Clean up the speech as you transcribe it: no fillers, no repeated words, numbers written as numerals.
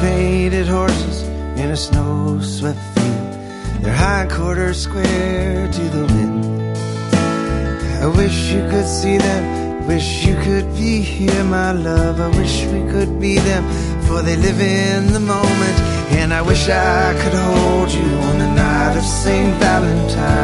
painted horses in a snow-swept field, their hindquarters square to the wind. I wish you could see them, wish you could be here, my love. I wish we could be them, for they live in the moment. And I wish I could hold you on the night of St. Valentine.